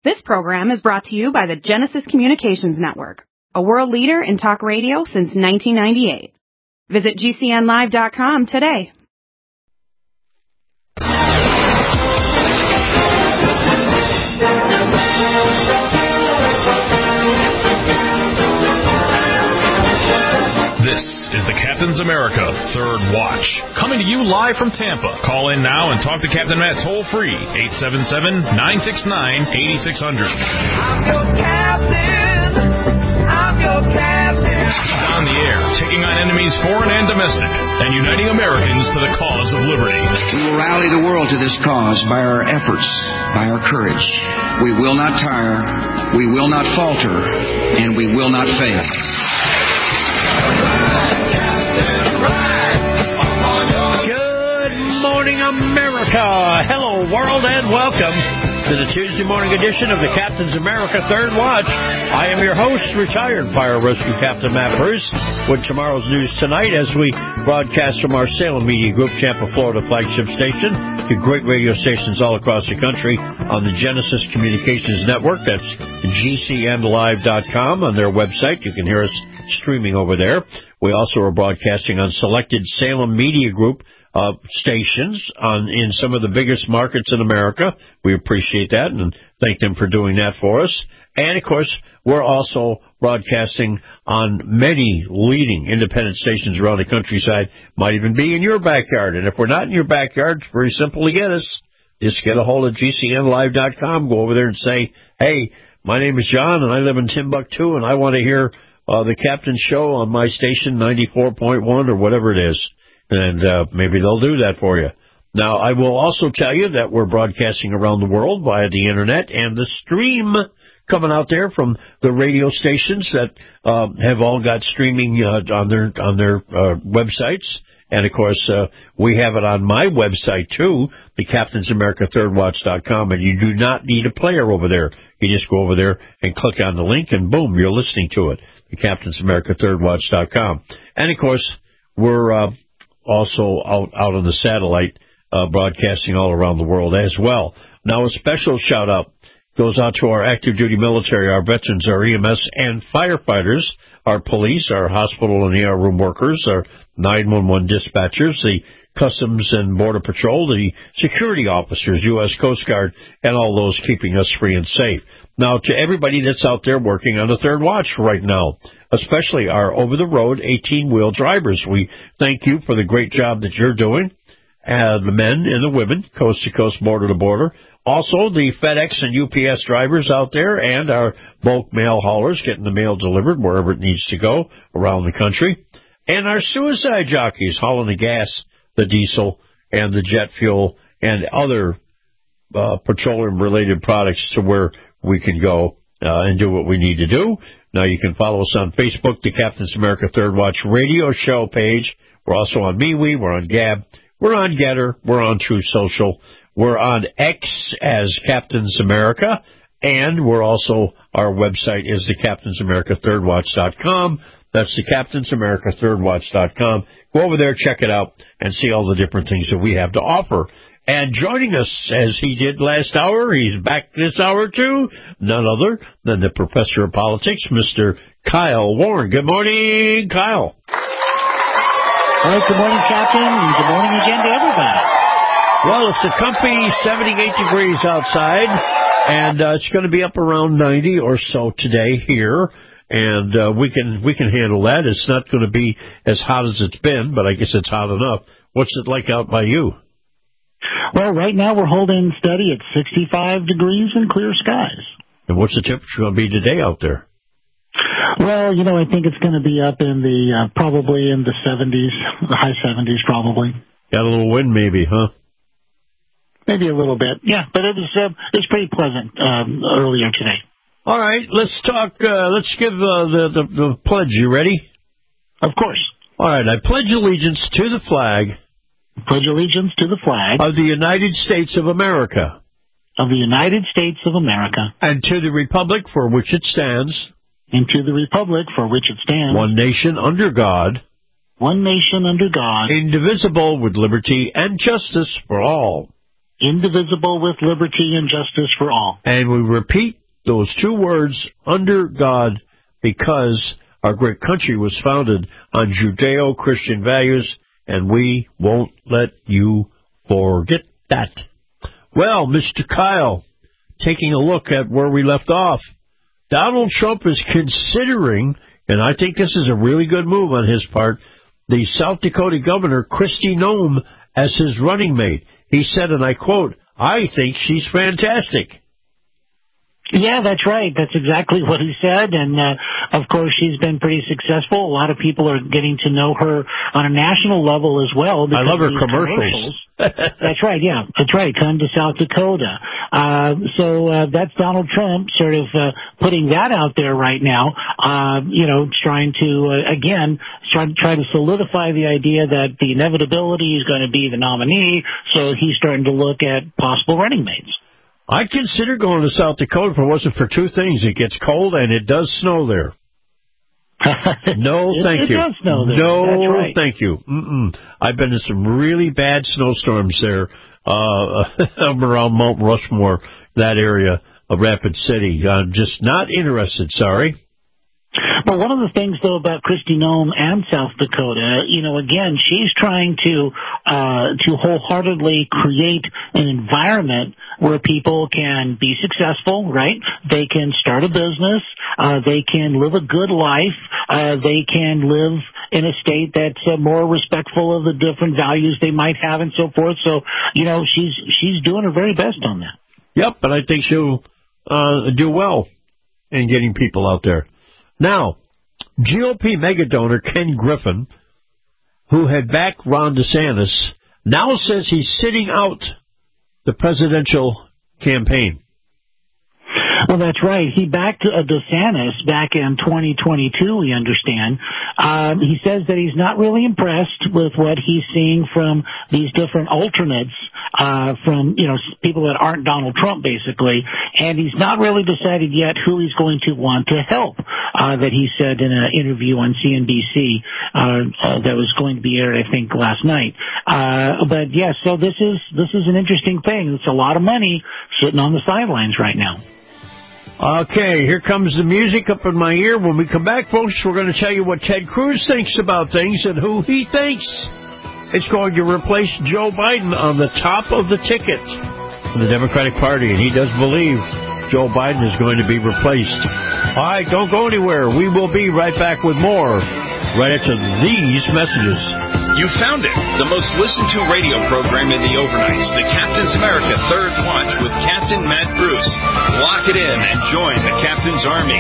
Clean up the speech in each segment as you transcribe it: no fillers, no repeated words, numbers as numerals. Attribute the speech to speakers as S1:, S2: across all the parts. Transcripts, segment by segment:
S1: This program is brought to you by the Genesis Communications Network, a world leader in talk radio since 1998. Visit GCNlive.com today.
S2: This is the Captain's America Third Watch, coming to you live from Tampa. Call in now and talk to Captain Matt toll-free, 877-969-8600.
S3: I'm your captain. I'm your captain.
S2: On the air, taking on enemies foreign and domestic, and uniting Americans to the cause of liberty.
S4: We will rally the world to this cause by our efforts, by our courage. We will not tire, we will not falter, and we will not fail.
S5: Good morning, America. Hello, world, and welcome to the Tuesday morning edition of the Captain's America Third Watch. I am your host, retired Fire Rescue Captain Matt Bruce, with tomorrow's news tonight as we broadcast from our Salem Media Group, Tampa, Florida flagship station to great radio stations all across the country on the Genesis Communications Network. That's GCNlive.com on their website. You can hear us streaming over there. We also are broadcasting on selected Salem Media Group stations in some of the biggest markets in America. We appreciate that and thank them for doing that for us. And, of course, we're also broadcasting on many leading independent stations around the countryside. Might even be in your backyard. And if we're not in your backyard, it's very simple to get us. Just get a hold of GCNlive.com. Go over there and say, hey, my name is John, and I live in Timbuktu, and I want to hear the Captain's show on my station, 94.1 or whatever it is. And maybe they'll do that for you. Now, I will also tell you that we're broadcasting around the world via the Internet, and the stream coming out there from the radio stations that have all got streaming on their websites. And, of course, we have it on my website, too, the CaptainsAmericaThirdWatch.com, and you do not need a player over there. You just go over there and click on the link, and boom, you're listening to it, the CaptainsAmericaThirdWatch.com. And, of course, we're also out on the satellite broadcasting all around the world as well. Now, a special shout-out goes out to our active duty military, our veterans, our EMS and firefighters, our police, our hospital and ER room workers, our 911 dispatchers, the Customs and Border Patrol, the security officers, U.S. Coast Guard, and all those keeping us free and safe. Now, to everybody that's out there working on the Third Watch right now, especially our over-the-road 18-wheel drivers, we thank you for the great job that you're doing. The men and the women, coast to coast, border to border. Also, the FedEx and UPS drivers out there and our bulk mail haulers getting the mail delivered wherever it needs to go around the country. And our suicide jockeys hauling the gas, the diesel, and the jet fuel and other petroleum-related products to where we can go and do what we need to do. Now, you can follow us on Facebook, the Captain's America Third Watch radio show page. We're also on MeWe. We're on Gab. We're on Getter. We're on True Social. We're on X as Captain's America. And we're also, our website is the CaptainsAmericaThirdWatch.com. That's the CaptainsAmericaThirdWatch.com. Go over there, check it out, and see all the different things that we have to offer. And joining us, as he did last hour, he's back this hour too, none other than the professor of politics, Mr. Kyle Warren. Good morning, Kyle.
S6: All right, good morning, Captain, and good morning again to everybody.
S5: Well, it's a comfy 78 degrees outside, and it's going to be up around 90 or so today here, and we can handle that. It's not going to be as hot as it's been, but I guess it's hot enough. What's it like out by you?
S6: Well, right now we're holding steady at 65 degrees and clear skies.
S5: And what's the temperature going to be today out there?
S6: Well, I think it's going to be up in the, probably in the 70s, the high 70s probably.
S5: Got a little wind maybe, huh?
S6: Maybe a little bit, yeah, but it was pretty pleasant earlier today.
S5: All right, let's talk, let's give the pledge. You ready?
S6: Of course.
S5: All right, I pledge allegiance to the flag.
S6: Pledge allegiance to the flag.
S5: Of the United States of America.
S6: Of the United States of America.
S5: And to the republic for which it stands.
S6: And to the republic for which it stands.
S5: One nation under God.
S6: One nation under God.
S5: Indivisible with liberty and justice for all.
S6: indivisible, with liberty and justice for all.
S5: And we repeat those two words, under God, because our great country was founded on Judeo-Christian values, and we won't let you forget that. Well, Mr. Kyle, taking a look at where we left off, Donald Trump is considering, and I think this is a really good move on his part, the South Dakota governor, Kristi Noem, as his running mate. He said, and I quote, "I think she's fantastic."
S6: Yeah, that's right. That's exactly what he said. And, of course, she's been pretty successful. A lot of people are getting to know her on a national level as well.
S5: I love her commercials.
S6: That's right, yeah. That's right. Come to South Dakota. So that's Donald Trump sort of putting that out there right now, trying to, again, try to solidify the idea that the inevitability is going to be the nominee. So he's starting to look at possible running mates.
S5: I'd consider going to South Dakota if it wasn't for two things. It gets cold and it does snow there. No, thank you.
S6: It does snow there.
S5: No,
S6: that's right.
S5: Thank you. I've been in some really bad snowstorms there around Mount Rushmore, that area of Rapid City. I'm just not interested, sorry.
S6: Well, one of the things, though, about Kristi Noem and South Dakota, again, she's trying to wholeheartedly create an environment where people can be successful, right? They can start a business. They can live a good life. They can live in a state that's more respectful of the different values they might have and so forth. So, she's doing her very best on that.
S5: Yep, but I think she'll do well in getting people out there. Now, GOP megadonor Ken Griffin, who had backed Ron DeSantis, now says he's sitting out the presidential campaign.
S6: Well, that's right. He backed DeSantis back in 2022, we understand. He says that he's not really impressed with what he's seeing from these different alternates, from, people that aren't Donald Trump, basically. And he's not really decided yet who he's going to want to help, that he said in an interview on CNBC, that was going to be aired, I think, last night. But yes, so this is an interesting thing. It's a lot of money sitting on the sidelines right now.
S5: Okay, here comes the music up in my ear. When we come back, folks, we're going to tell you what Ted Cruz thinks about things and who he thinks is going to replace Joe Biden on the top of the ticket for the Democratic Party. And he does believe Joe Biden is going to be replaced. All right, don't go anywhere. We will be right back with more right after these messages.
S2: You found it, the most listened to radio program in the overnights, the Captain's America Third Watch with Captain Matt Bruce. Lock it in and join the Captain's Army.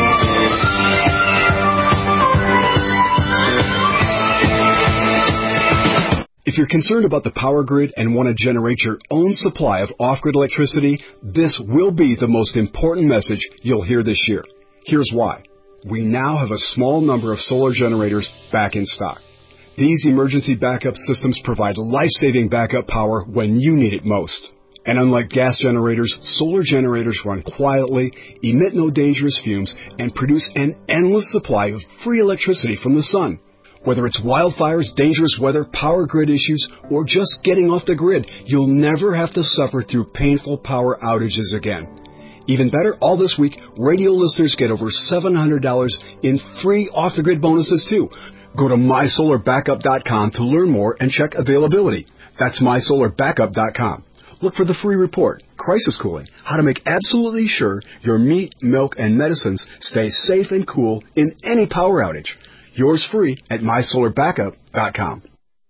S7: If you're concerned about the power grid and want to generate your own supply of off-grid electricity, this will be the most important message you'll hear this year. Here's why. We now have a small number of solar generators back in stock. These emergency backup systems provide life-saving backup power when you need it most. And unlike gas generators, solar generators run quietly, emit no dangerous fumes, and produce an endless supply of free electricity from the sun. Whether it's wildfires, dangerous weather, power grid issues, or just getting off the grid, you'll never have to suffer through painful power outages again. Even better, all this week, radio listeners get over $700 in free off-the-grid bonuses, too. Go to MySolarBackup.com to learn more and check availability. That's MySolarBackup.com. Look for the free report, Crisis Cooling, how to make absolutely sure your meat, milk, and medicines stay safe and cool in any power outage. Yours free at MySolarBackup.com.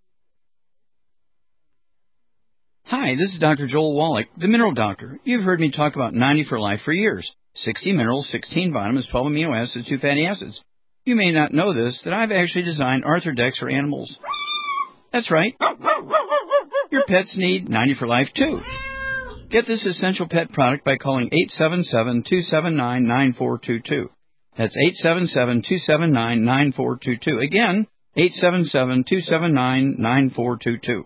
S8: Hi, this is Dr. Joel Wallach, the Mineral Doctor. You've heard me talk about 90 for Life for years. 60 minerals, 16 vitamins, 12 amino acids, 2 fatty acids. You may not know this, that I've actually designed Arthrodex for animals. That's right. Your pets need 90 for Life, too. Get this essential pet product by calling 877-279-9422. That's 877-279-9422. Again, 877-279-9422.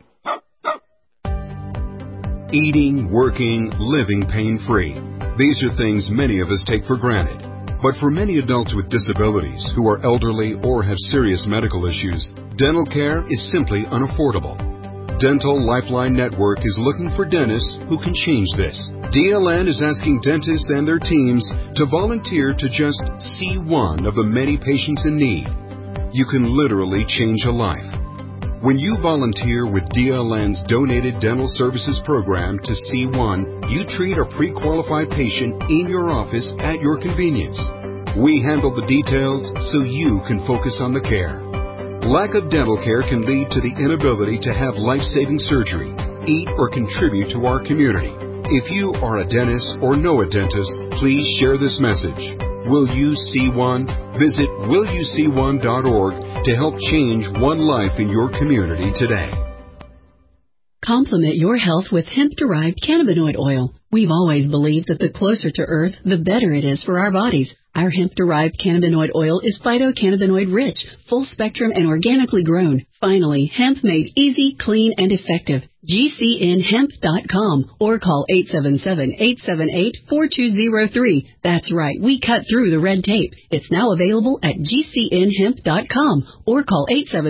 S9: Eating, working, living pain-free. These are things many of us take for granted. But for many adults with disabilities who are elderly or have serious medical issues, dental care is simply unaffordable. Dental Lifeline Network is looking for dentists who can change this. DLN is asking dentists and their teams to volunteer to just see one of the many patients in need. You can literally change a life. When you volunteer with DLN's Donated Dental Services Program to C1, you treat a pre-qualified patient in your office at your convenience. We handle the details so you can focus on the care. Lack of dental care can lead to the inability to have life-saving surgery, eat, or contribute to our community. If you are a dentist or know a dentist, please share this message. Will You See One? Visit willyouseeone.org to help change one life in your community today.
S10: Complement your health with hemp-derived cannabinoid oil. We've always believed that the closer to Earth, the better it is for our bodies. Our hemp-derived cannabinoid oil is phytocannabinoid-rich, full-spectrum, and organically grown. Finally, hemp made easy, clean, and effective. GCNhemp.com or call 877-878-4203. That's right, we cut through the red tape. It's now available at GCNhemp.com or call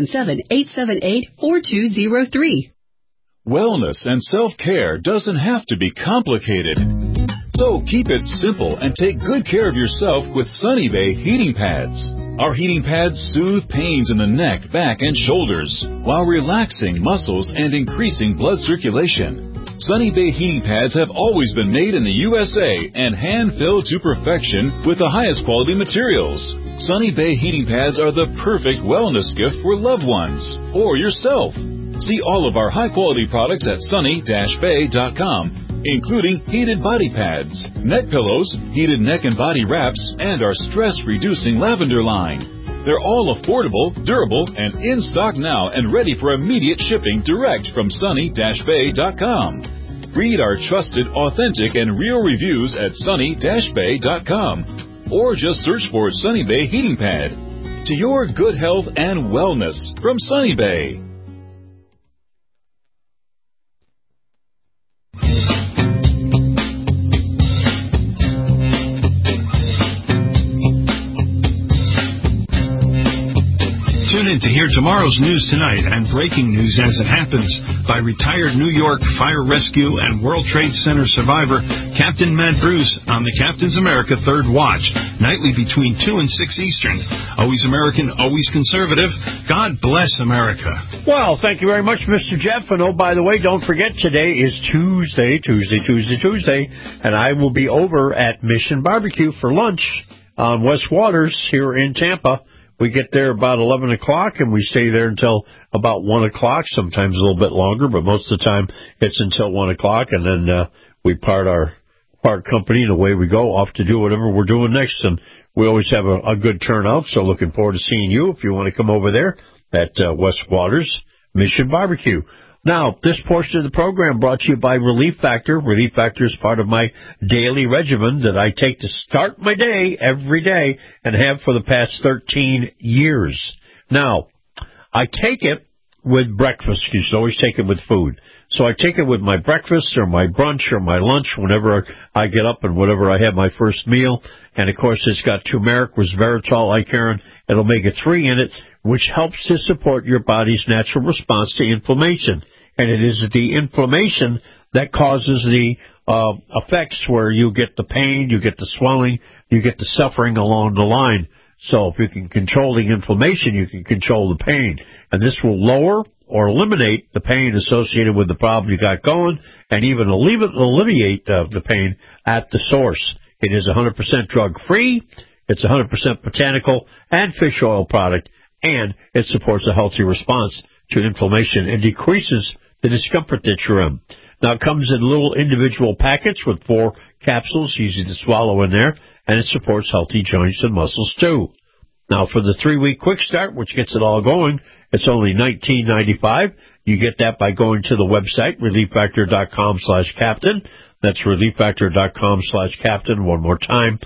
S10: 877-878-4203.
S11: Wellness and self-care doesn't have to be complicated. So keep it simple and take good care of yourself with Sunny Bay heating pads. Our heating pads soothe pains in the neck, back, and shoulders while relaxing muscles and increasing blood circulation. Sunny Bay heating pads have always been made in the USA and hand-filled to perfection with the highest quality materials. Sunny Bay heating pads are the perfect wellness gift for loved ones or yourself. See all of our high-quality products at sunny-bay.com. Including heated body pads, neck pillows, heated neck and body wraps, and our stress-reducing lavender line. They're all affordable, durable, and in stock now and ready for immediate shipping direct from sunny-bay.com. Read our trusted, authentic, and real reviews at sunny-bay.com or just search for Sunny Bay Heating Pad. To your good health and wellness from Sunny Bay.
S12: Tune in to hear tomorrow's news tonight and breaking news as it happens by retired New York Fire Rescue and World Trade Center survivor Captain Matt Bruce on the Captain's America Third Watch, nightly between 2 and 6 Eastern. Always American, always conservative. God bless America.
S5: Well, thank you very much, Mr. Jeff. And oh, by the way, don't forget today is Tuesday, and I will be over at Mission Barbecue for lunch on West Waters here in Tampa. We get there about 11 o'clock, and we stay there until about 1 o'clock, sometimes a little bit longer, but most of the time it's until 1 o'clock, and then we part company, and away we go off to do whatever we're doing next. And we always have a good turnout, so looking forward to seeing you if you want to come over there at West Waters Mission Barbecue. Now, this portion of the program brought to you by Relief Factor. Relief Factor is part of my daily regimen that I take to start my day every day and have for the past 13 years. Now, I take it with breakfast. You should always take it with food. So I take it with my breakfast or my brunch or my lunch whenever I get up and whenever I have my first meal. And, of course, it's got turmeric, resveratrol, Icariin, and omega-3 in it, which helps to support your body's natural response to inflammation. And it is the inflammation that causes the effects where you get the pain, you get the swelling, you get the suffering along the line. So if you can control the inflammation, you can control the pain. And this will lower or eliminate the pain associated with the problem you got going and even alleviate the pain at the source. It is 100% drug-free. It's 100% botanical and fish oil product, and it supports a healthy response to inflammation and decreases the discomfort that you're in. Now, it comes in little individual packets with 4 capsules, easy to swallow in there, and it supports healthy joints and muscles, too. Now, for the 3-week quick start, which gets it all going, it's only $19.95. You get that by going to the website, relieffactor.com/captain. That's relieffactor.com/captain. One more time,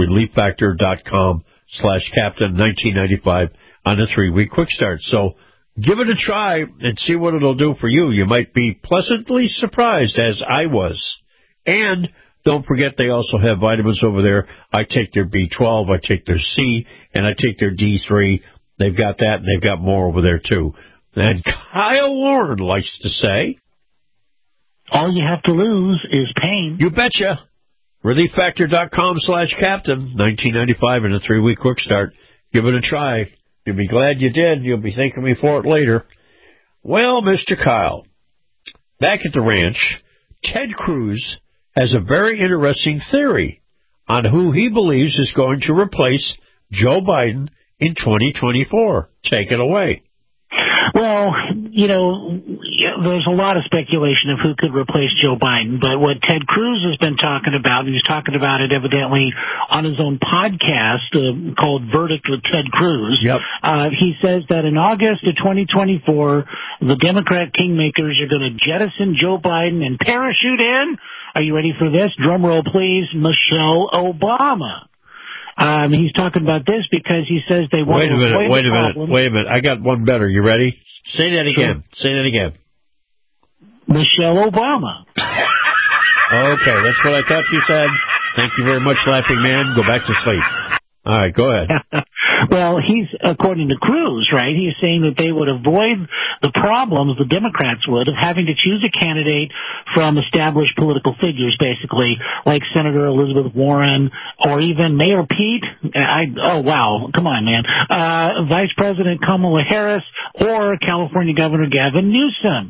S5: relieffactor.com/captain, $19.95 on a 3-week quick start. So, give it a try and see what it'll do for you. You might be pleasantly surprised, as I was. And don't forget, they also have vitamins over there. I take their B12, I take their C, and I take their D3. They've got that, and they've got more over there, too. And Kyle Warren likes to say,
S6: all you have to lose is pain.
S5: You betcha. ReliefFactor.com/captain, $19.95 in a 3-week quick start. Give it a try. You'll be glad you did. You'll be thanking me for it later. Well, Mr. Kyle, back at the ranch, Ted Cruz has a very interesting theory on who he believes is going to replace Joe Biden in 2024. Take it away.
S6: Well, there's a lot of speculation of who could replace Joe Biden, but what Ted Cruz has been talking about, and he's talking about it evidently on his own podcast called Verdict with Ted Cruz.
S5: Yep.
S6: He says that in August of 2024, the Democrat kingmakers are going to jettison Joe Biden and parachute in, are you ready for this? Drum roll, please, Michelle Obama. He's talking about this because he says they want to avoid the problem.
S5: Wait a minute. I got one better. You ready? Say that again. Sure. Say that again.
S6: Michelle Obama.
S5: Okay, that's what I thought you said. Thank you very much, Laughing Man. Go back to sleep. All right, go ahead.
S6: Well, he's, according to Cruz, right, he's saying that they would avoid the problems, the Democrats would, of having to choose a candidate from established political figures, basically, like Senator Elizabeth Warren or even Mayor Pete. Oh, wow. Come on, man. Vice President Kamala Harris or California Governor Gavin Newsom.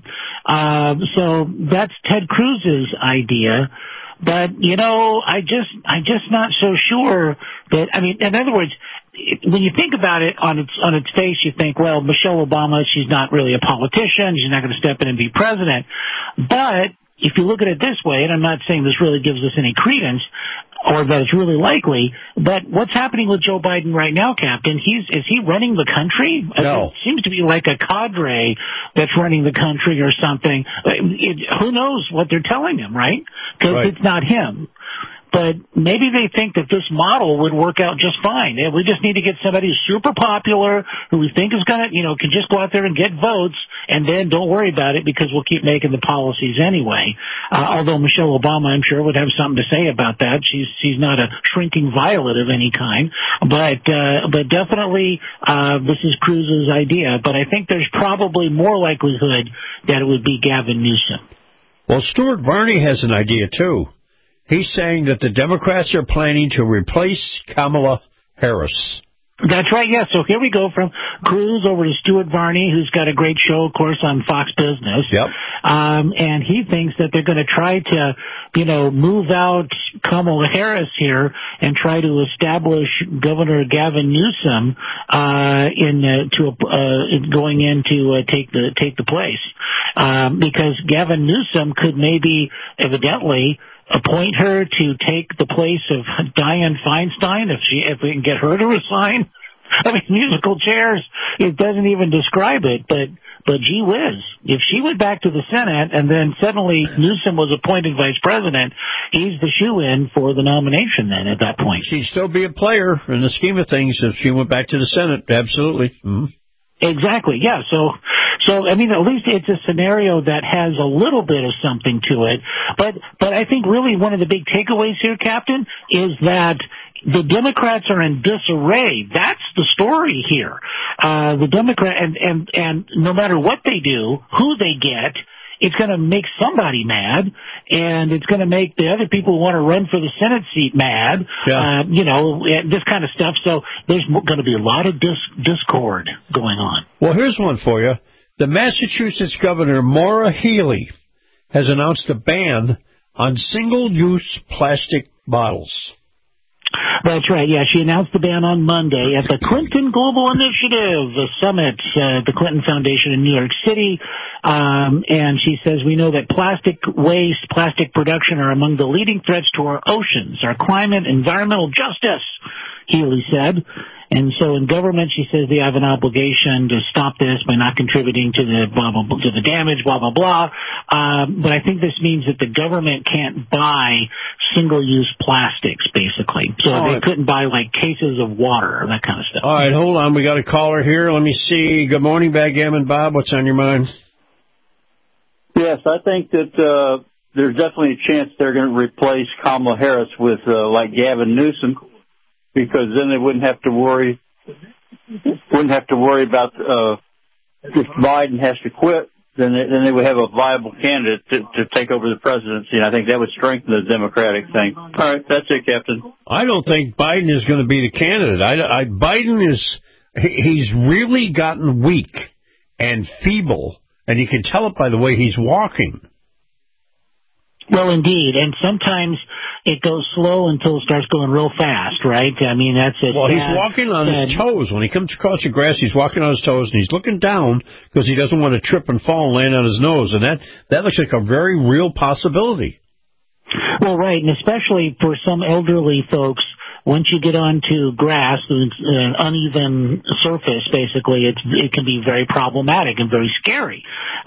S6: So that's Ted Cruz's idea. But, I'm just not so sure that, in other words, when you think about it on its face, you think, well, Michelle Obama, she's not really a politician. She's not going to step in and be president. But if you look at it this way, and I'm not saying this really gives us any credence or that it's really likely, but what's happening with Joe Biden right now, Captain? Is he running the country?
S5: No.
S6: It seems to be like a cadre that's running the country or something. Who knows what they're telling him, right? Because It's not him. But maybe they think that this model would work out just fine. We just need to get somebody who's super popular, who we think is going to, can just go out there and get votes, and then don't worry about it because we'll keep making the policies anyway. Although Michelle Obama, I'm sure, would have something to say about that. She's not a shrinking violet of any kind. But definitely, this is Cruz's idea. But I think there's probably more likelihood that it would be Gavin Newsom.
S5: Well, Stuart Varney has an idea, too. He's saying that the Democrats are planning to replace Kamala Harris.
S6: That's right, yeah. So here we go from Cruz over to Stuart Varney, who's got a great show, of course, on Fox Business.
S5: Yep.
S6: And he thinks that they're going to try to, move out Kamala Harris here and try to establish Governor Gavin Newsom going in to take the place. Because Gavin Newsom could maybe, evidently, appoint her to take the place of Dianne Feinstein if we can get her to resign. Musical chairs, it doesn't even describe it, but gee whiz, if she went back to the Senate and then suddenly Newsom was appointed vice president, he's the shoe-in for the nomination then at that point.
S5: She'd still be a player in the scheme of things if she went back to the Senate, absolutely. Mm-hmm.
S6: Exactly, yeah. So at least it's a scenario that has a little bit of something to it. But I think really one of the big takeaways here, Captain, is that the Democrats are in disarray. That's the story here. The Democrat and no matter what they do, who they get, it's going to make somebody mad, and it's going to make the other people who want to run for the Senate seat mad, this kind of stuff. So there's going to be a lot of discord going on.
S5: Well, here's one for you. The Massachusetts Governor, Maura Healey, has announced a ban on single-use plastic bottles.
S6: That's right, yeah. She announced the ban on Monday at the Clinton Global Initiative, the summit, the Clinton Foundation in New York City. And she says, we know that plastic waste, plastic production are among the leading threats to our oceans, our climate, environmental justice, Healey said. And so in government, she says they have an obligation to stop this by not contributing to the blah, blah, blah, to the damage, blah, blah, blah. But I think this means that the government can't buy single-use plastics, basically. So they couldn't buy, like, cases of water or that kind of stuff.
S5: All right, hold on. We got a caller here. Let me see. Good morning, Backgammon Bob. What's on your mind?
S13: Yes, I think that there's definitely a chance they're going to replace Kamala Harris with, like Gavin Newsom, because then they wouldn't have to worry about if Biden has to quit, then they would have a viable candidate to take over the presidency, and I think that would strengthen the Democratic thing. All right, that's it, Captain.
S5: I don't think Biden is going to be the candidate. Biden he's really gotten weak and feeble, and you can tell it by the way he's walking.
S6: Well, indeed, and sometimes it goes slow until it starts going real fast, right? I mean, that's it.
S5: Well, he's walking on his toes. When he comes across the grass, he's walking on his toes, and he's looking down because he doesn't want to trip and fall and land on his nose, and that looks like a very real possibility.
S6: Well, right, and especially for some elderly folks, once you get onto grass, an uneven surface, basically, it can be very problematic and very scary.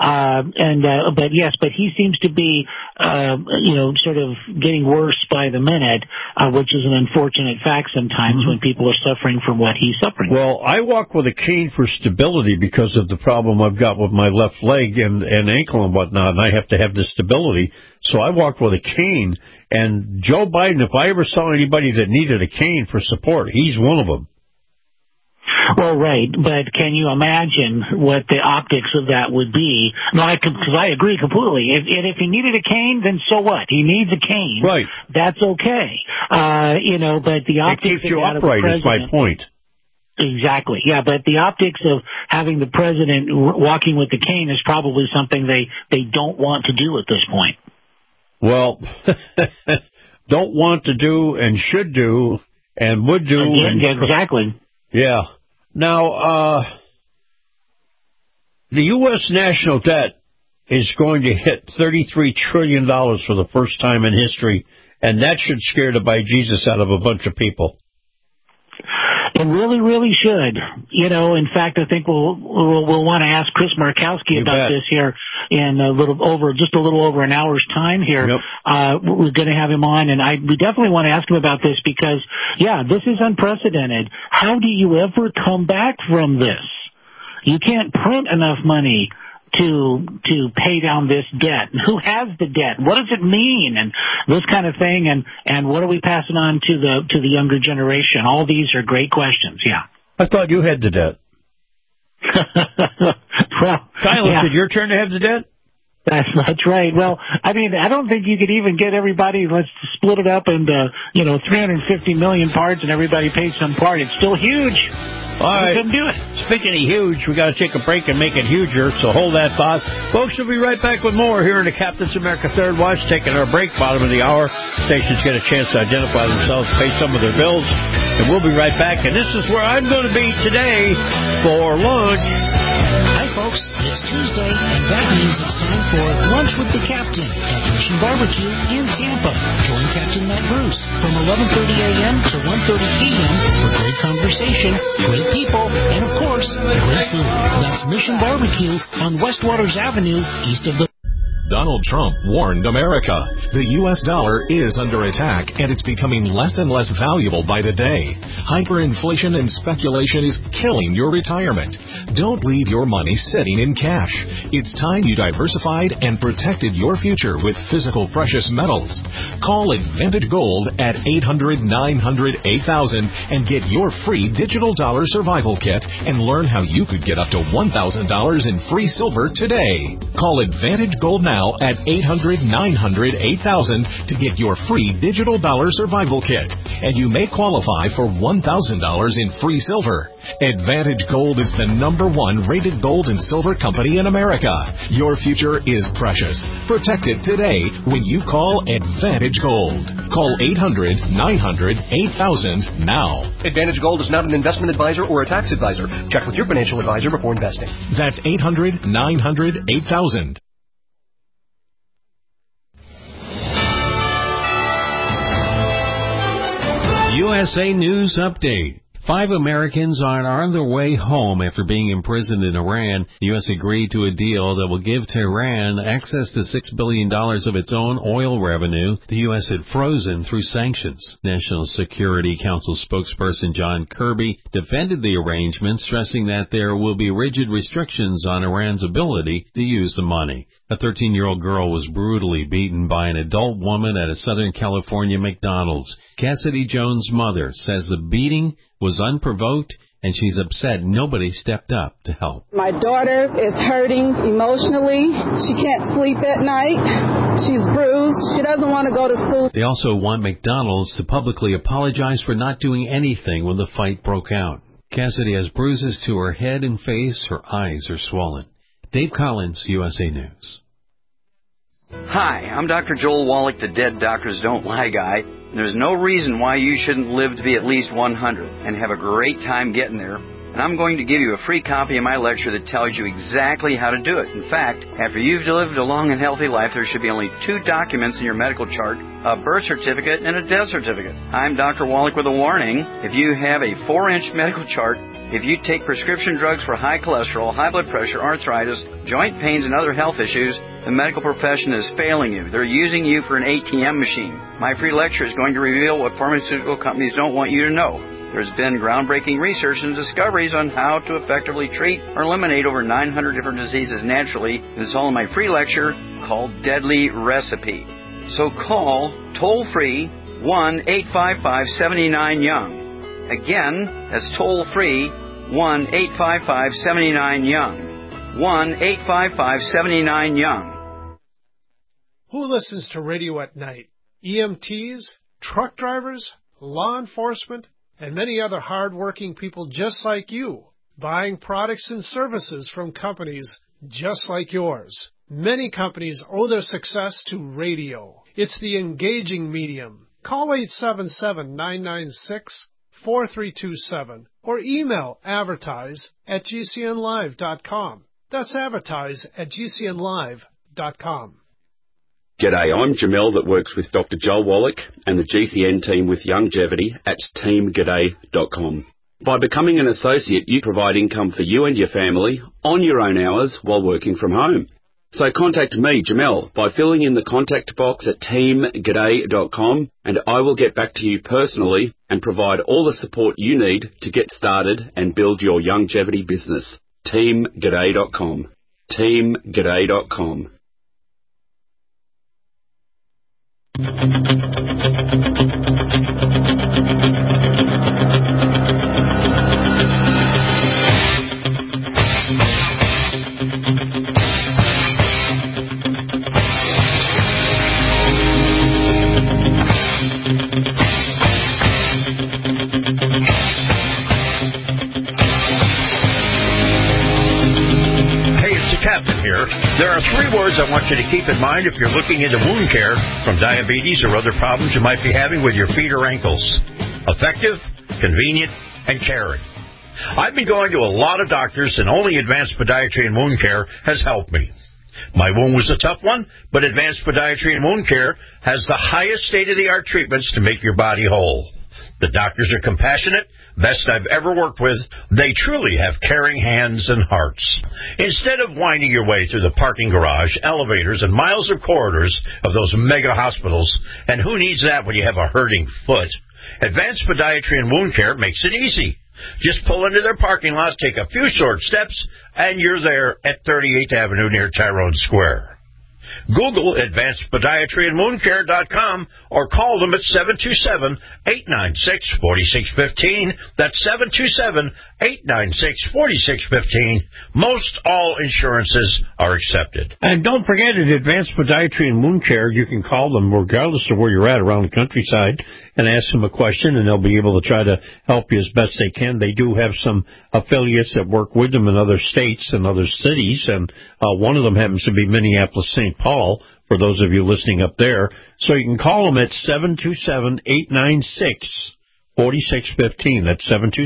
S6: But he seems to be, sort of getting worse by the minute, which is an unfortunate fact sometimes when people are suffering from what he's suffering.
S5: Well, I walk with a cane for stability because of the problem I've got with my left leg and ankle and whatnot, and I have to have the stability. So I walk with a cane. And Joe Biden, if I ever saw anybody that needed a cane for support, he's one of them.
S6: Well, right, but can you imagine what the optics of that would be? No, because I agree completely. If he needed a cane, then so what? He needs a cane.
S5: Right.
S6: That's okay. But the optics
S5: it keeps you upright is my point.
S6: Exactly. Yeah, but the optics of having the president walking with the cane is probably something they don't want to do at this point.
S5: Well, don't want to do and should do and would do.
S6: Exactly.
S5: Yeah. Now, the U.S. national debt is going to hit $33 trillion for the first time in history, and that should scare the bejesus out of a bunch of people.
S6: It really, really should. In fact, I think we'll want to ask Chris Markowski about this here in just a little over an hour's time here. Yep. We're going to have him on, and we definitely want to ask him about this because, this is unprecedented. How do you ever come back from this? You can't print enough money to pay down this debt. Who has the debt? What does it mean? And this kind of thing. And what are we passing on to the younger generation? All these are great questions. Yeah.
S5: I thought you had the debt.
S6: Well,
S5: Tyler, is it your turn to have the debt?
S6: That's right. Well, I mean, I don't think you could even get everybody. Let's split it up into 350 million parts, and everybody pays some part. It's still huge.
S5: All right.
S6: Couldn't do it.
S5: Speaking of huge, we got to take a break and make it huger, so hold that thought. Folks, we'll be right back with more here in the Captain's America Third Watch, taking our break, bottom of the hour. Stations get a chance to identify themselves, pay some of their bills, and we'll be right back. And this is where I'm going to be today for lunch.
S6: Hi, folks. It's Tuesday, and that means it's time for Lunch with the Captain at Mission Barbecue in Tampa. Join Captain Matt Bruce from 11:30 a.m. to 1:30 p.m. for great conversation, great people, and, of course, great food. That's Mission Barbecue on West Waters Avenue, east of the...
S14: Donald Trump warned America. The U.S. dollar is under attack, and it's becoming less and less valuable by the day. Hyperinflation and speculation is killing your retirement. Don't leave your money sitting in cash. It's time you diversified and protected your future with physical precious metals. Call Advantage Gold at 800-900-8000 and get your free digital dollar survival kit and learn how you could get up to $1,000 in free silver today. Call Advantage Gold now at 800-900-8000 to get your free digital dollar survival kit, and you may qualify for $1,000 in free silver. Advantage Gold is the #1 rated gold and silver company in America. Your future is precious. Protect it today when you call Advantage Gold. Call 800-900-8000 now.
S15: Advantage Gold is not an investment advisor or a tax advisor. Check with your financial advisor before investing.
S14: That's 800-900-8000.
S12: USA News Update. 5 Americans are on their way home after being imprisoned in Iran. The U.S. agreed to a deal that will give Tehran access to $6 billion of its own oil revenue the U.S. had frozen through sanctions. National Security Council spokesperson John Kirby defended the arrangement, stressing that there will be rigid restrictions on Iran's ability to use the money. A 13-year-old girl was brutally beaten by an adult woman at a Southern California McDonald's. Cassidy Jones' mother says the beating was unprovoked
S16: and she's upset nobody stepped up to help.
S17: My daughter is hurting emotionally. She can't sleep at night. She's bruised. She doesn't want to go to school.
S16: They also want McDonald's to publicly apologize for not doing anything when the fight broke out. Cassidy has bruises to her head and face. Her eyes are swollen. Dave Collins, USA News.
S8: Hi, I'm Dr. Joel Wallach, the Dead Doctors Don't Lie guy. There's no reason why you shouldn't live to be at least 100 and have a great time getting there. And I'm going to give you a free copy of my lecture that tells you exactly how to do it. In fact, after you've lived a long and healthy life, there should be only 2 documents in your medical chart, a birth certificate and a death certificate. I'm Dr. Wallach with a warning. If you have a 4-inch medical chart, if you take prescription drugs for high cholesterol, high blood pressure, arthritis, joint pains, and other health issues, the medical profession is failing you. They're using you for an ATM machine. My free lecture is going to reveal what pharmaceutical companies don't want you to know. There's been groundbreaking research and discoveries on how to effectively treat or eliminate over 900 different diseases naturally. And it's all in my free lecture called Deadly Recipe. So call toll-free 1-855-79-YOUNG. Again, that's toll-free 1-855-79-YOUNG. 1-855-79-YOUNG.
S18: Who listens to radio at night? EMTs, truck drivers, law enforcement, and many other hard-working people just like you, buying products and services from companies just like yours. Many companies owe their success to radio. It's the engaging medium. Call 877-996-4327 or email advertise@gcnlive.com. That's advertise@gcnlive.com.
S19: G'day, I'm Jamel that works with Dr. Joel Wallach and the GCN team with Longevity at teamg'day.com. By becoming an associate, you provide income for you and your family on your own hours while working from home. So contact me, Jamel, by filling in the contact box at teamg'day.com, and I will get back to you personally and provide all the support you need to get started and build your longevity business. teamg'day.com. teamg'day.com.
S5: There are 3 words I want you to keep in mind if you're looking into wound care from diabetes or other problems you might be having with your feet or ankles. Effective, convenient, and caring. I've been going to a lot of doctors, and only Advanced Podiatry and Wound Care has helped me. My wound was a tough one, but Advanced Podiatry and Wound Care has the highest state-of-the-art treatments to make your body whole. The doctors are compassionate, best I've ever worked with. They truly have caring hands and hearts. Instead of winding your way through the parking garage, elevators, and miles of corridors of those mega hospitals, and who needs that when you have a hurting foot, Advanced Podiatry and Wound Care makes it easy. Just pull into their parking lot, take a few short steps, and you're there at 38th Avenue near Tyrone Square. Google Advanced Podiatry and WoundCare.com or call them at 727-896-4615. That's 727-896-4615. Most all insurances are accepted. And don't forget, at Advanced Podiatry and Wound Care, you can call them regardless of where you're at around the countryside and ask them a question, and they'll be able to try to help you as best they can. They do have some affiliates that work with them in other states and other cities, and one of them happens to be Minneapolis-St. Paul, for those of you listening up there. So you can call them at 727-896-4615. That's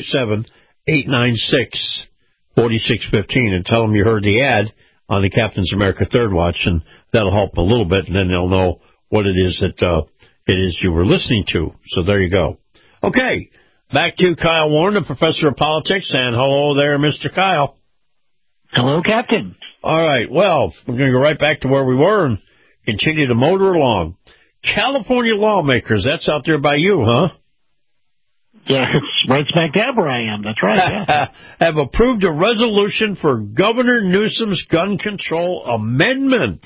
S5: 727-896-4615, and tell them you heard the ad on the Captain's America Third Watch, and that'll help a little bit, and then they'll know what it is that it is you were listening to. So there you go. Okay, back to Kyle Warren, the professor of politics, and hello there, Mr. Kyle.
S6: Hello, Captain.
S5: All right, well, we're going to go right back to where we were and continue to motor along. California lawmakers, that's out there by you, huh?
S6: Yeah, it's right smack dab where I am. That's right. Yeah.
S5: Have approved a resolution for Governor Newsom's gun control amendment.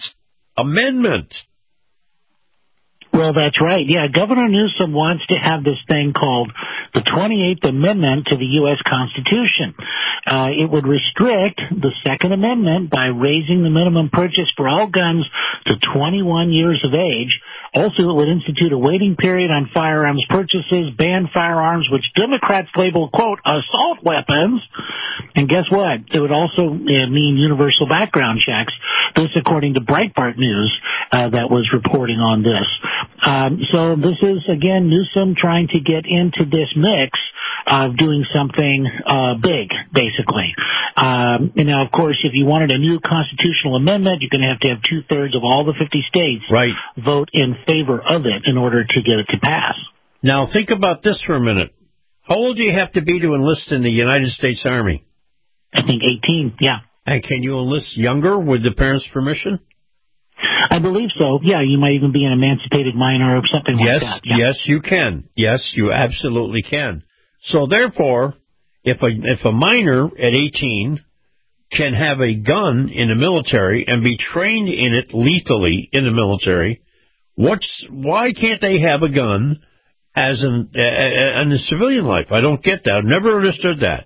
S6: Well, that's right. Yeah, Governor Newsom wants to have this thing called the 28th Amendment to the U.S. Constitution. It would restrict the Second Amendment by raising the minimum purchase for all guns to 21 years of age. Also, it would institute a waiting period on firearms purchases, ban firearms which Democrats label, quote, assault weapons. And guess what? It would also mean universal background checks. This according to Breitbart News that was reporting on this. So this is, again, Newsom trying to get into this mix of doing something big, basically. And now, of course, if you wanted a new constitutional amendment, you're going to have 2/3 of all the 50 states vote in favor of it in order to get it to pass.
S5: Now, think about this for a minute. How old do you have to be to enlist in the United States Army?
S6: I think 18, yeah.
S5: And can you enlist younger with the parents' permission?
S6: I believe so. Yeah, you might even be an emancipated minor or something like that. Yeah.
S5: Yes, you can. Yes, you absolutely can. So therefore, if a minor at 18 can have a gun in the military and be trained in it lethally in the military, why can't they have a gun as in the civilian life? I don't get that. I've never understood that.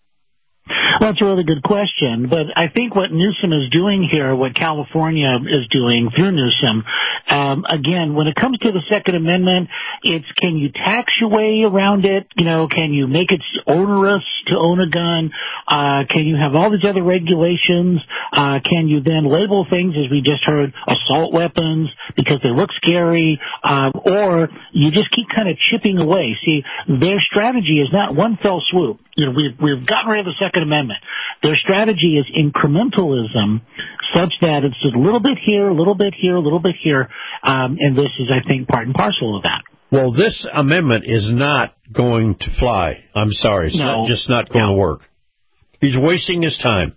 S6: Well, that's a really good question, but I think what Newsom is doing here, what California is doing through Newsom, again, when it comes to the Second Amendment, it's can you tax your way around it? You know, can you make it onerous to own a gun? Can you have all these other regulations? Can you then label things, as we just heard, assault weapons because they look scary? Or you just keep kind of chipping away. See, their strategy is not one fell swoop. You know, we've gotten rid of the Second Amendment. Their strategy is incrementalism, such that it's a little bit here, a little bit here, a little bit here, and this is, I think, part and parcel of that.
S5: Well, this amendment is not going to fly. I'm sorry. It's just not going to work. He's wasting his time.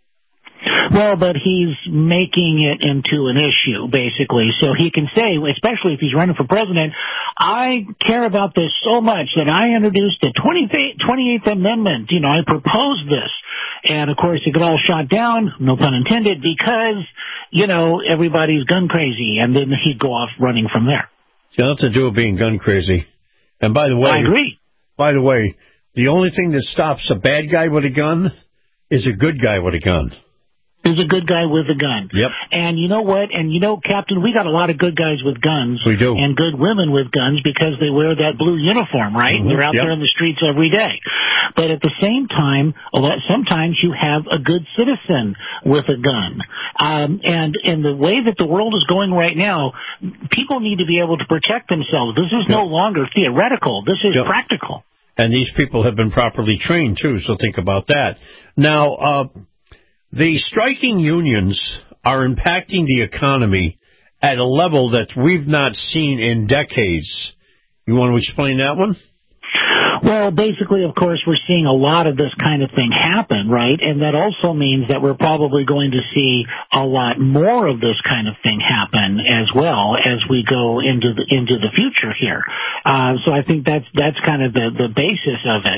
S6: Well, but he's making it into an issue, basically. So he can say, especially if he's running for president, I care about this so much that I introduced the 28th Amendment. You know, I proposed this. And, of course, it got all shot down, no pun intended, because, you know, everybody's gun crazy. And then he'd go off running from there.
S5: It's got nothing to do with being gun crazy. And by the way,
S6: I agree.
S5: By the way, the only thing that stops a bad guy with a gun is a good guy with a gun.
S6: Is a good guy with a gun.
S5: Yep.
S6: And you know what? And you know, Captain, we got a lot of good guys with guns.
S5: We do.
S6: And good women with guns because they wear that blue uniform, right?
S5: Mm-hmm.
S6: They're out there in the streets every day. But at the same time, sometimes you have a good citizen with a gun. And in the way that the world is going right now, people need to be able to protect themselves. This is no longer theoretical. This is practical.
S5: And these people have been properly trained, too, so think about that. Now, the striking unions are impacting the economy at a level that we've not seen in decades. You want to explain that one?
S6: Well, basically, of course, we're seeing a lot of this kind of thing happen, right? And that also means that we're probably going to see a lot more of this kind of thing happen as well as we go into the future here. So I think that's kind of the basis of it.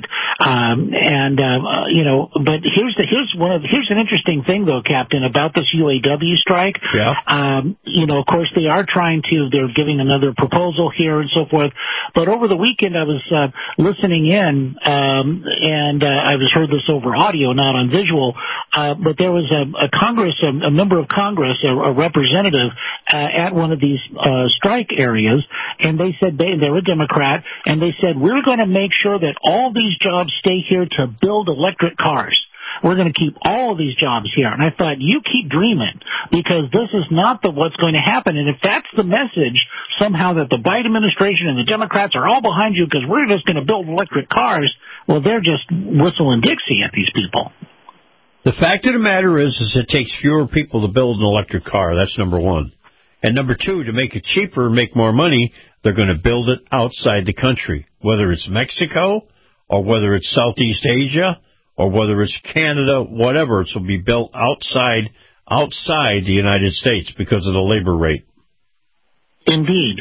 S6: You know, but here's an interesting thing though, Captain, about this UAW strike.
S5: Yeah.
S6: You know, of course, they're giving another proposal here and so forth. But over the weekend, I was listening in, and I heard this over audio, not on visual, but there was a member of Congress, a representative at one of these strike areas, and they said they're a Democrat, and they said, we're going to make sure that all these jobs stay here to build electric cars. We're going to keep all of these jobs here. And I thought, you keep dreaming, because this is not what's going to happen. And if that's the message, somehow that the Biden administration and the Democrats are all behind you because we're just going to build electric cars, well, they're just whistling Dixie at these people.
S5: The fact of the matter is it takes fewer people to build an electric car. That's number one. And number two, to make it cheaper and make more money, they're going to build it outside the country, whether it's Mexico or whether it's Southeast Asia, or whether it's Canada, whatever, it will be built outside the United States because of the labor rate.
S6: Indeed.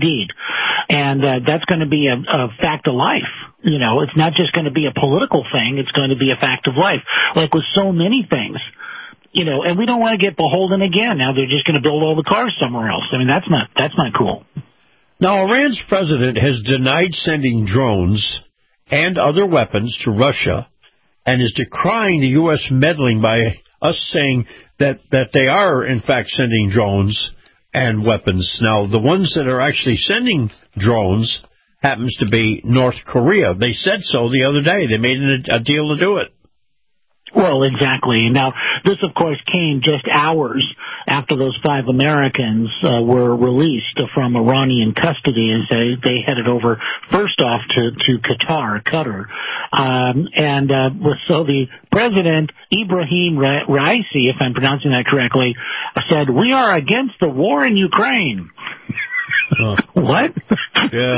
S6: And that's going to be a fact of life. You know, it's not just going to be a political thing. It's going to be a fact of life, like with so many things. You know, and we don't want to get beholden again. Now they're just going to build all the cars somewhere else. I mean, that's not cool.
S5: Now, Iran's president has denied sending drones and other weapons to Russia and is decrying the U.S. meddling by us saying that they are, in fact, sending drones and weapons. Now, the ones that are actually sending drones happens to be North Korea. They said so the other day. They made a deal to do it.
S6: Well, exactly. Now, this, of course, came just hours after those 5 Americans were released from Iranian custody as they headed over, first off, to Qatar. So the president, Ibrahim Raisi, if I'm pronouncing that correctly, said, "We are against the war in Ukraine." What?
S5: Yeah.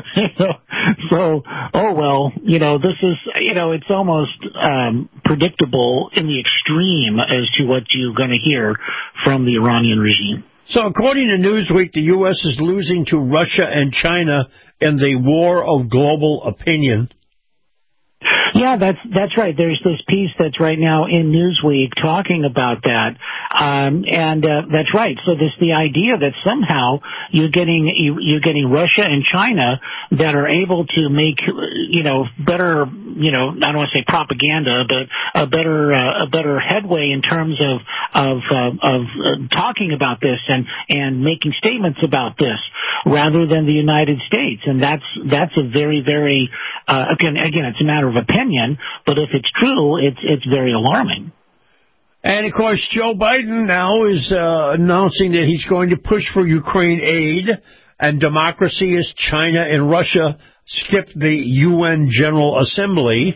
S6: So, this is, it's almost predictable in the extreme as to what you're going to hear from the Iranian regime.
S5: So according to Newsweek, the U.S. is losing to Russia and China in the war of global opinion.
S6: Yeah, that's right. There's this piece that's right now in Newsweek talking about that, and that's right. So the idea that somehow you're getting Russia and China that are able to make better, I don't want to say propaganda, but a better headway in terms of talking about this and making statements about this rather than the United States, and that's a very, very again it's a matter of opinion, but if it's true, it's very alarming.
S5: And, of course, Joe Biden now is announcing that he's going to push for Ukraine aid and democracy as China and Russia skip the UN General Assembly.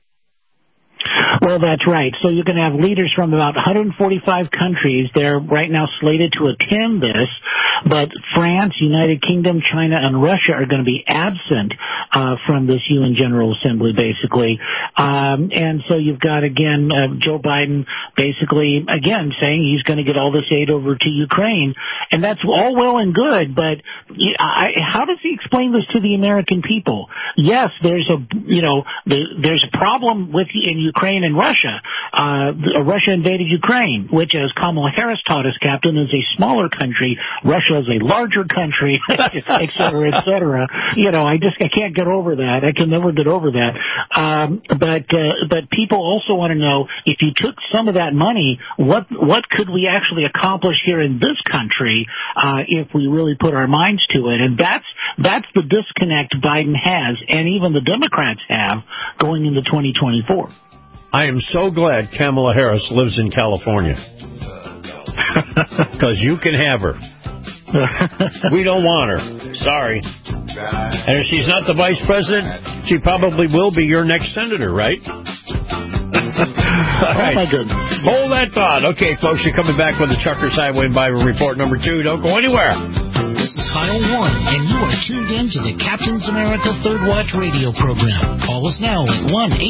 S6: Well, that's right. So you're going to have leaders from about 145 countries. They're right now slated to attend this, but France, United Kingdom, China, and Russia are going to be absent from this UN General Assembly, basically. And so you've got, again, Joe Biden basically, again, saying he's going to get all this aid over to Ukraine. And that's all well and good, but how does he explain this to the American people? Yes, there's a problem in Ukraine and Russia. Russia invaded Ukraine, which, as Kamala Harris taught us, Captain, is a smaller country. Russia is a larger country, et cetera, et cetera. I can't get over that. I can never get over that. But people also want to know, if you took some of that money, what could we actually accomplish here in this country if we really put our minds to it? And that's the disconnect Biden has, and even the Democrats have, going into 2024.
S5: I am so glad Kamala Harris lives in California. Because you can have her. We don't want her. Sorry. And if she's not the vice president, she probably will be your next senator, right? All right.
S6: Oh, my goodness.
S5: Hold that thought. Okay, folks, you're coming back with the Truckers Highway and Byway Report number 2. Don't go anywhere.
S20: This is Kyle Warren, and you are tuned in to the Captain's America Third Watch radio program. Call us now at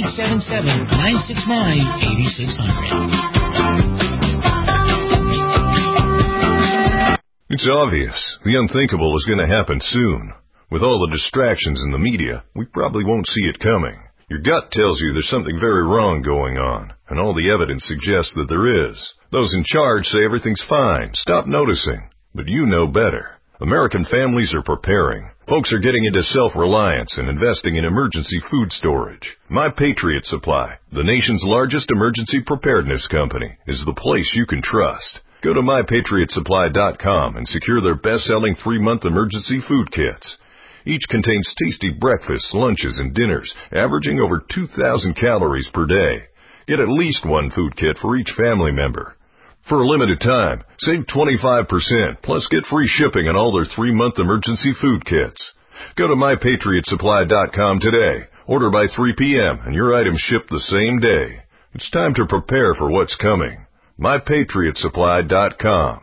S20: 1-877-969-8600.
S21: It's obvious. The unthinkable is going to happen soon. With all the distractions in the media, we probably won't see it coming. Your gut tells you there's something very wrong going on, and all the evidence suggests that there is. Those in charge say everything's fine. Stop noticing. But you know better. American families are preparing. Folks are getting into self-reliance and investing in emergency food storage. My Patriot Supply, the nation's largest emergency preparedness company, is the place you can trust. Go to MyPatriotSupply.com and secure their best-selling 3-month emergency food kits. Each contains tasty breakfasts, lunches, and dinners, averaging over 2,000 calories per day. Get at least one food kit for each family member. For a limited time, save 25%, plus get free shipping on all their 3-month emergency food kits. Go to MyPatriotSupply.com today. Order by 3 p.m. and your items ship the same day. It's time to prepare for what's coming. MyPatriotSupply.com.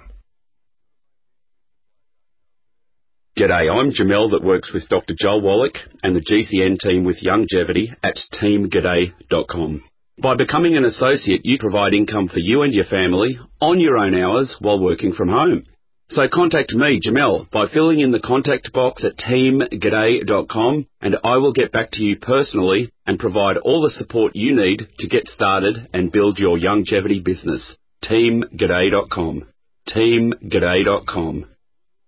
S19: G'day, I'm Jamel that works with Dr. Joel Wallach and the GCN team with Longevity at teamg'day.com. By becoming an associate, you provide income for you and your family on your own hours while working from home. So contact me, Jamel, by filling in the contact box at teamg'day.com, and I will get back to you personally and provide all the support you need to get started and build your longevity business. teamg'day.com. teamg'day.com.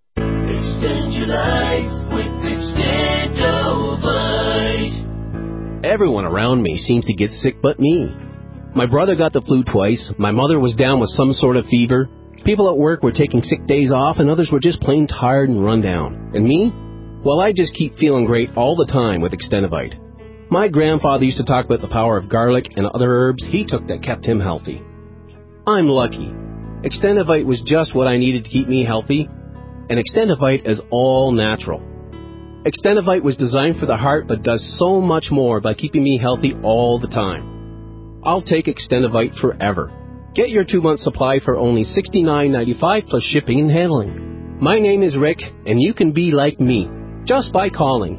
S3: Extend your life with Extendovite.
S1: Everyone around me seems to get sick but me. My brother got the flu twice, my mother was down with some sort of fever, people at work were taking sick days off, and others were just plain tired and run down. And me? Well, I just keep feeling great all the time with Extendivite. My grandfather used to talk about the power of garlic and other herbs he took that kept him healthy. I'm lucky. Extendivite was just what I needed to keep me healthy, and Extendivite is all natural. Extendivite was designed for the heart but does so much more by keeping me healthy all the time. I'll take Extendivite forever. Get your 2-month supply for only $69.95 plus shipping and handling. My name is Rick, and you can be like me just by calling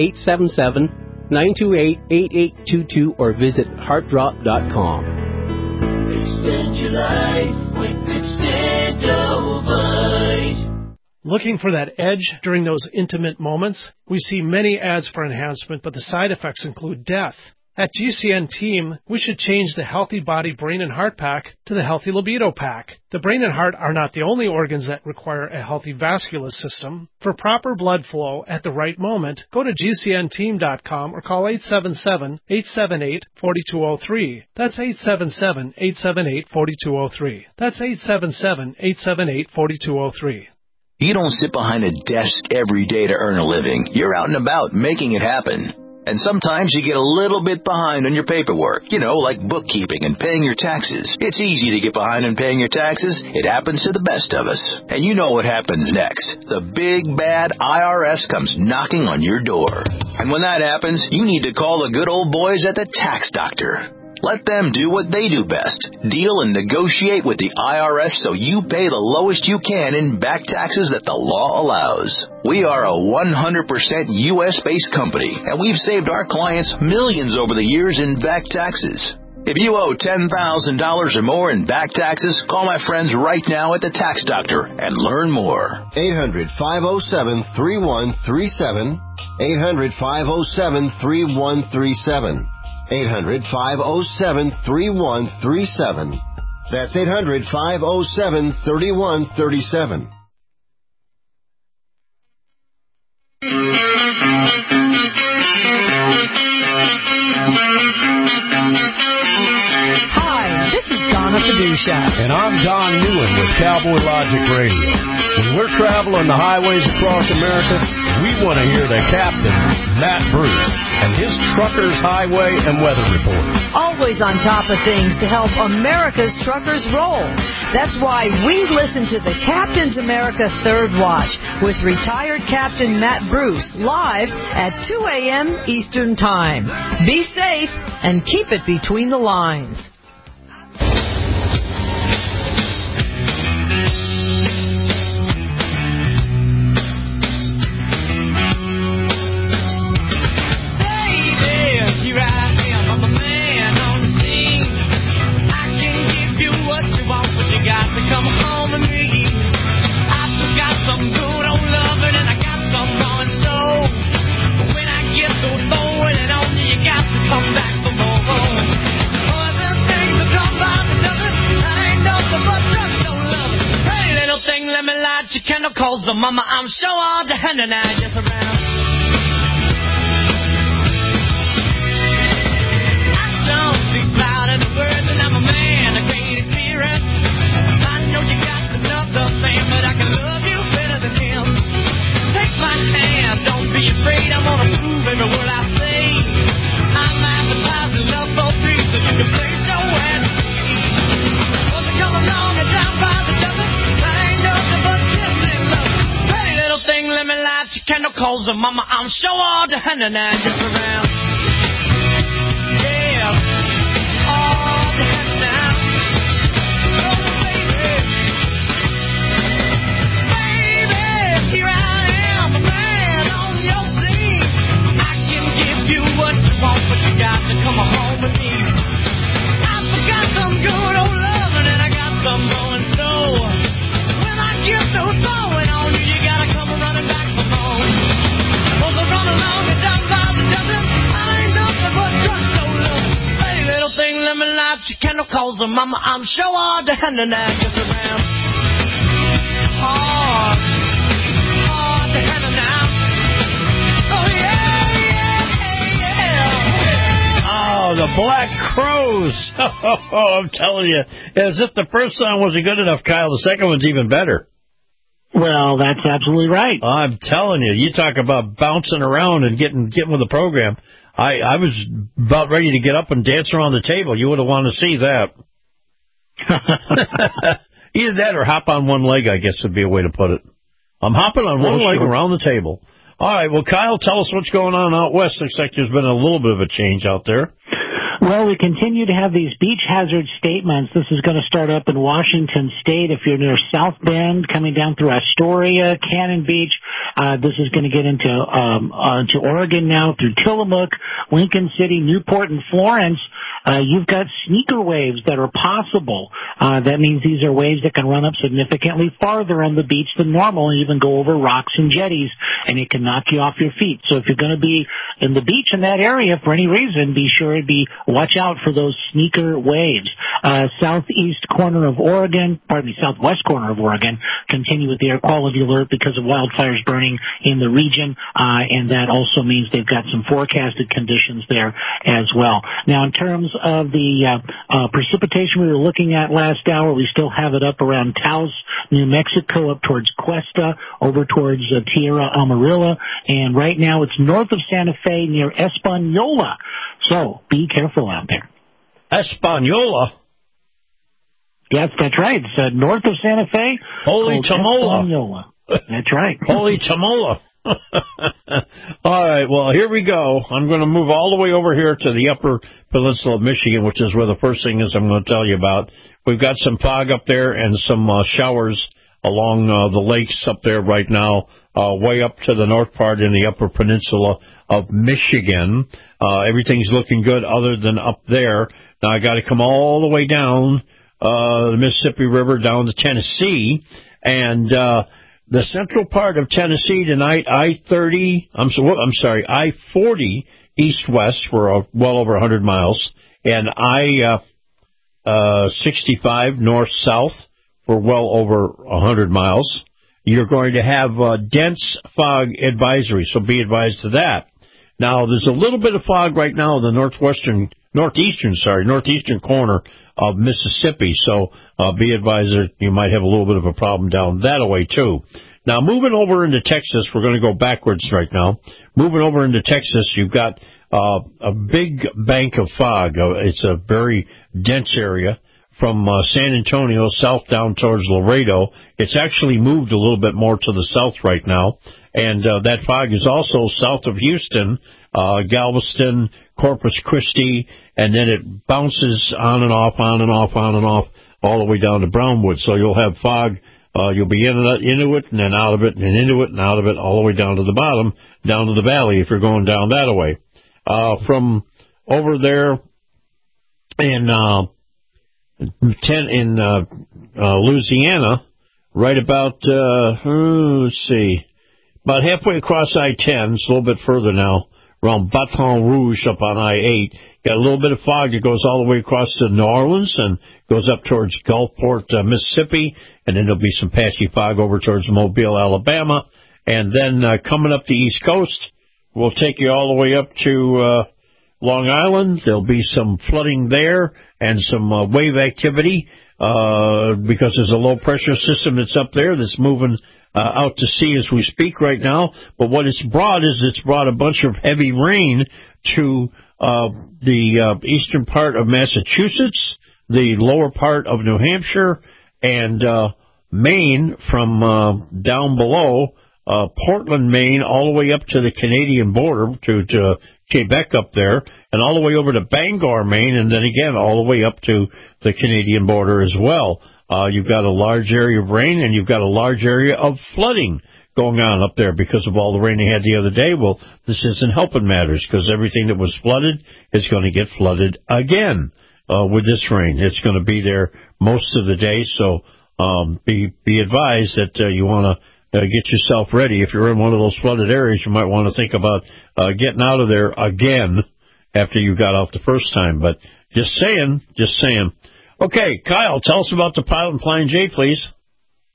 S1: 1-877-928-8822 or visit heartdrop.com.
S3: Extend your life with Extendivite.
S18: Looking for that edge during those intimate moments? We see many ads for enhancement, but the side effects include death. At GCN Team, we should change the Healthy Body, Brain, and Heart Pack to the Healthy Libido Pack. The brain and heart are not the only organs that require a healthy vascular system. For proper blood flow at the right moment, go to GCNteam.com or call 877-878-4203. That's 877-878-4203. That's 877-878-4203.
S22: You don't sit behind a desk every day to earn a living. You're out and about making it happen. And sometimes you get a little bit behind on your paperwork, like bookkeeping and paying your taxes. It's easy to get behind on paying your taxes. It happens to the best of us. And you know what happens next. The big, bad IRS comes knocking on your door. And when that happens, you need to call the good old boys at the Tax Doctor. Let them do what they do best. Deal and negotiate with the IRS so you pay the lowest you can in back taxes that the law allows. We are a 100% U.S.-based company, and we've saved our clients millions over the years in back taxes. If you owe $10,000 or more in back taxes, call my friends right now at the Tax Doctor and learn more.
S23: 800-507-3137. 800-507-3137. 800-507-3137. That's 800-507-3137.
S24: Hi, this is Donna Fiducia.
S25: And I'm Don Newland with Cowboy Logic Radio. When we're traveling the highways across America, we want to hear the captain, Matt Bruce, and his Truckers, Highway, and Weather Report.
S24: Always on top of things to help America's truckers roll. That's why we listen to the Captain's America Third Watch with retired Captain Matt Bruce live at 2 a.m. Eastern Time. Be safe and keep it between the lines.
S3: Chemicals, the mama, I'm sure all the hand and I just around. Action speaks louder than words, and I'm a man, I can't fear it. I know you got another man, but I can love you better than him. Take my hand, don't be afraid, I'm gonna prove every word I say. I'm advertising love for peace, so you can place your hand. Well, they come along and down by the dozen, that ain't nothing but thing, let me light your candles, and mama, I'm sure all the hand and I just around. Yeah, all the hand now. Oh, baby, here I am, a man on your scene. I can give you what you want, but you got to come home with me. I forgot some good old loving, and I got some going slow. When I get those throwing on you, you gotta come running back for more. Well, so run along and down by the dozen. I ain't nothing but drug solo. Hey, little thing, let me light your candles, and mama, I'm sure all the hand and I just around. Hard the hand and now. Oh, yeah, yeah, yeah.
S5: Black Crows. Oh, I'm telling you, as if the first song wasn't good enough, Kyle, the second one's even better.
S6: Well, that's absolutely right.
S5: I'm telling you, you talk about bouncing around and getting with the program. I was about ready to get up and dance around the table. You would have wanted to see that. Either that or hop on one leg, I guess would be a way to put it. I'm hopping on one leg around the table. All right, well, Kyle, tell us what's going on out west. Looks like there's been a little bit of a change out there.
S6: Well, we continue to have these beach hazard statements. This is going to start up in Washington State. If you're near South Bend, coming down through Astoria, Cannon Beach, this is going to get into Oregon now through Tillamook, Lincoln City, Newport, and Florence. You've got sneaker waves that are possible. That means these are waves that can run up significantly farther on the beach than normal and even go over rocks and jetties, and it can knock you off your feet. So if you're going to be in the beach in that area for any reason, be sure to watch out for those sneaker waves. Southwest corner of Oregon, continue with the air quality alert because of wildfires burning in the region, and that also means they've got some forecasted conditions there as well. Now, in terms of the precipitation we were looking at last hour, we still have it up around Taos, New Mexico, up towards Cuesta, over towards Tierra Amarilla, and right now it's north of Santa Fe near Española. So be careful out there.
S5: Española?
S6: Yes, that's right. It's north of Santa Fe.
S5: Holy Tamola.
S6: Española. That's right.
S5: Holy Tamola. All right, well, here we go. I'm going to move all the way over here to the upper peninsula of Michigan, which is where the first thing is I'm going to tell you about. We've got some fog up there and some showers along the lakes up there right now, way up to the north part in the upper peninsula of Michigan. Everything's looking good other than up there. Now, I got to come all the way down the Mississippi River down to Tennessee, and the central part of Tennessee tonight, I-40 east-west for well over 100 miles, and I-65 north-south for well over 100 miles. You're going to have dense fog advisory, so be advised of that. Now, there's a little bit of fog right now in the northeastern corner of Mississippi, so be advised that you might have a little bit of a problem down that way, too. Now, moving over into Texas, we're going to go backwards right now. Moving over into Texas, you've got a big bank of fog. It's a very dense area from San Antonio south down towards Laredo. It's actually moved a little bit more to the south right now. And that fog is also south of Houston, Galveston, Corpus Christi, and then it bounces on and off, all the way down to Brownwood. So you'll have fog. You'll be into it, and then out of it, and into it, and out of it, all the way down to the bottom, down to the valley if you're going down that way. From over there in Louisiana, right about, about halfway across I-10, it's a little bit further now, around Baton Rouge up on I-8. Got a little bit of fog that goes all the way across to New Orleans and goes up towards Gulfport, Mississippi, and then there'll be some patchy fog over towards Mobile, Alabama. And then coming up the East Coast, we'll take you all the way up to Long Island. There'll be some flooding there and some wave activity because there's a low-pressure system that's up there that's moving out to sea as we speak right now. But what it's brought a bunch of heavy rain to the eastern part of Massachusetts, the lower part of New Hampshire, and Maine from down below, Portland, Maine, all the way up to the Canadian border, to Quebec up there, and all the way over to Bangor, Maine, and then again all the way up to the Canadian border as well. You've got a large area of rain, and you've got a large area of flooding going on up there because of all the rain they had the other day. Well, this isn't helping matters because everything that was flooded is going to get flooded again with this rain. It's going to be there most of the day, so be advised that you want to get yourself ready. If you're in one of those flooded areas, you might want to think about getting out of there again after you got out the first time. But just saying. Okay, Kyle, tell us about the Pilot and Flying J, please.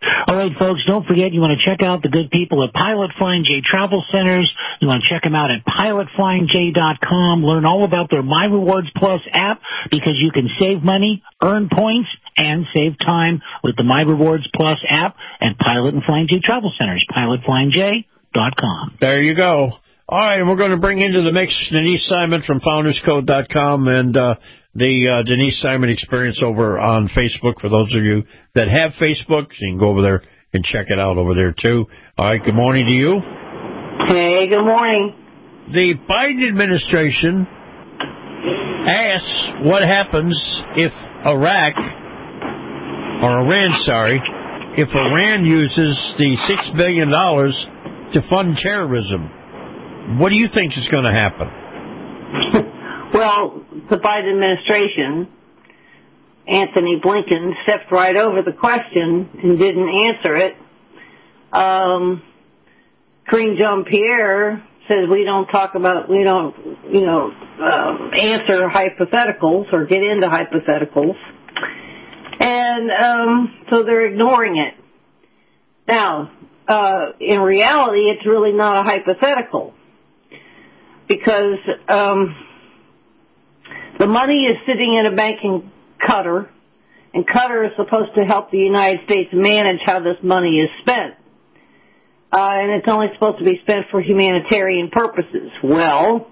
S6: All right, folks, don't forget you want to check out the good people at Pilot Flying J Travel Centers. You want to check them out at pilotflyingj.com. Learn all about their My Rewards Plus app because you can save money, earn points, and save time with the My Rewards Plus app at Pilot and Flying J Travel Centers, pilotflyingj.com.
S5: There you go. All right, we're going to bring into the mix Denise Simon from FoundersCode.com and the Denise Simon Experience over on Facebook. For those of you that have Facebook, you can go over there and check it out over there, too. All right, good morning to you.
S2: Hey, good morning.
S5: The Biden administration asks what happens if if Iran uses the $6 billion to fund terrorism. What do you think is going to happen?
S2: Well, the Biden administration, Anthony Blinken, stepped right over the question and didn't answer it. Karine Jean-Pierre says we don't answer hypotheticals or get into hypotheticals. And so they're ignoring it. Now, in reality, it's really not a hypothetical because the money is sitting in a bank in Qatar, and Qatar is supposed to help the United States manage how this money is spent. And it's only supposed to be spent for humanitarian purposes. Well,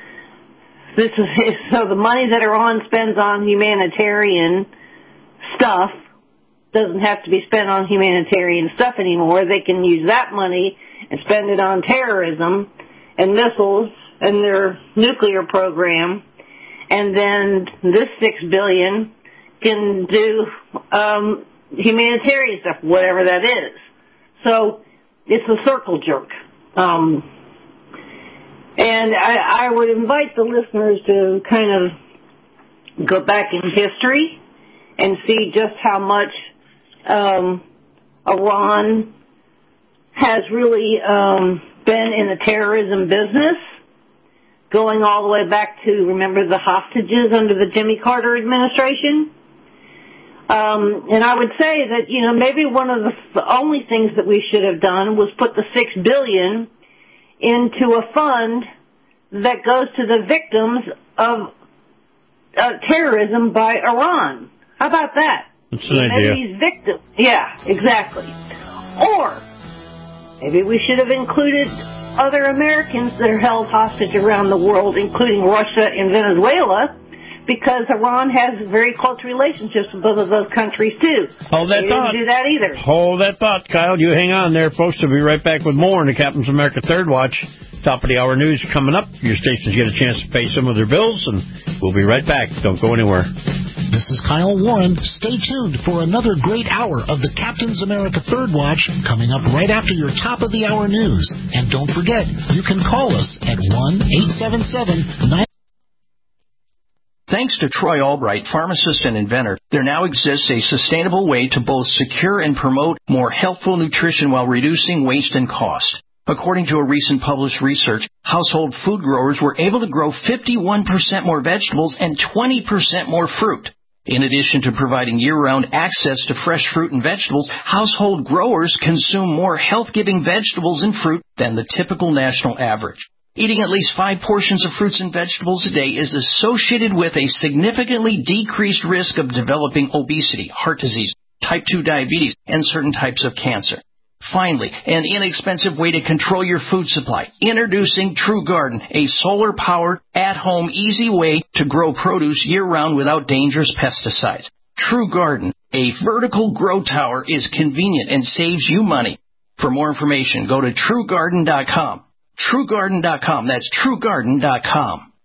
S2: so the money that Iran spends on humanitarian stuff doesn't have to be spent on humanitarian stuff anymore. They can use that money and spend it on terrorism and missiles and their nuclear program, and then this $6 billion can do humanitarian stuff, whatever that is. So it's a circle jerk. And I would invite the listeners to kind of go back in history and see just how much Iran has really been in the terrorism business, going all the way back to, remember, the hostages under the Jimmy Carter administration? And I would say that, maybe one of the only things that we should have done was put the $6 billion into a fund that goes to the victims of terrorism by Iran. How about that?
S5: That's an idea.
S2: Maybe these victims. Yeah, exactly. Or maybe we should have included other Americans that are held hostage around the world, including Russia and Venezuela, because Iran has very close relationships with both of those countries, too.
S5: Hold that thought.
S2: Didn't do that either.
S5: Hold that thought, Kyle. You hang on there, folks. We'll be right back with more in the Captain's America Third Watch. Top of the hour news coming up. Your stations get a chance to pay some of their bills, and we'll be right back. Don't go anywhere.
S20: This is Kyle Warren. Stay tuned for another great hour of the Captain's America Third Watch coming up right after your top of the hour news. And don't forget, you can call us at 1-877-9...
S4: Thanks to Troy Albright, pharmacist and inventor, there now exists a sustainable way to both secure and promote more healthful nutrition while reducing waste and cost. According to a recent published research, household food growers were able to grow 51% more vegetables and 20% more fruit. In addition to providing year-round access to fresh fruit and vegetables, household growers consume more health-giving vegetables and fruit than the typical national average. Eating at least 5 portions of fruits and vegetables a day is associated with a significantly decreased risk of developing obesity, heart disease, type 2 diabetes, and certain types of cancer. Finally, an inexpensive way to control your food supply. Introducing True Garden, a solar-powered, at-home, easy way to grow produce year-round without dangerous pesticides. True Garden, a vertical grow tower, is convenient and saves you money. For more information, go to TrueGarden.com. TrueGarden.com. That's TrueGarden.com.